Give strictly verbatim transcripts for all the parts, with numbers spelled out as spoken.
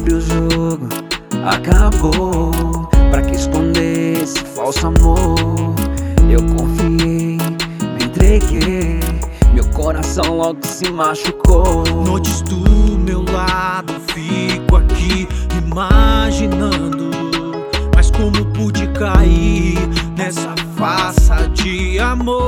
Abre o jogo, acabou. Pra que esconder esse falso amor? Eu confiei, me entreguei, meu coração logo se machucou. Noites do meu lado, fico aqui imaginando, mas como pude cair nessa farsa de amor?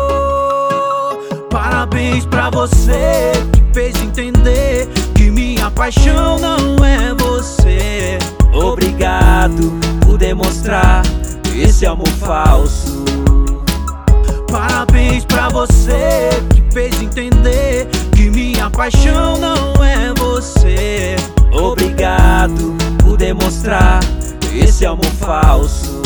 Parabéns pra você que fez entender que minha paixão não é você. Obrigado por demonstrar esse amor falso. Parabéns pra você que fez entender que minha paixão não é você. Obrigado por demonstrar esse amor falso.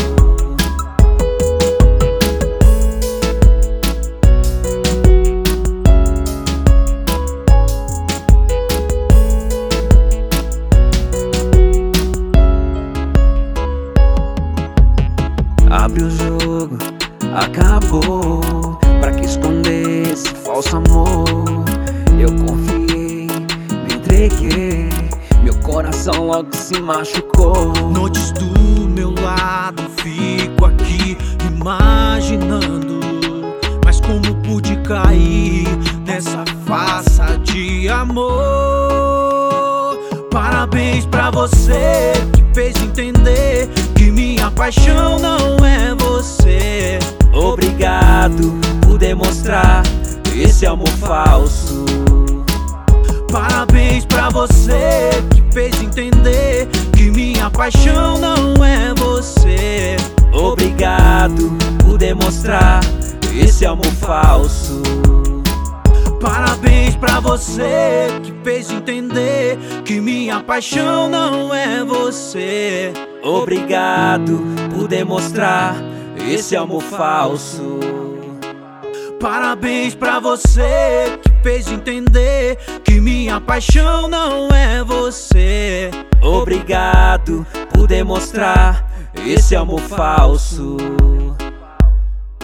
Abre o jogo, acabou. Pra que esconder esse falso amor? Eu confiei, me entreguei, meu coração logo se machucou. Noites do meu lado, fico aqui imaginando, mas como pude cair nessa farsa de amor? Parabéns pra você que fez entender que minha paixão não é você. Obrigado por demonstrar esse amor falso. Parabéns pra você que fez entender que minha paixão não é você. Obrigado por demonstrar esse amor falso. Parabéns pra você que fez entender que minha paixão não é você. Obrigado por demonstrar esse amor falso. Parabéns pra você que fez entender que minha paixão não é você. Obrigado por demonstrar esse amor falso.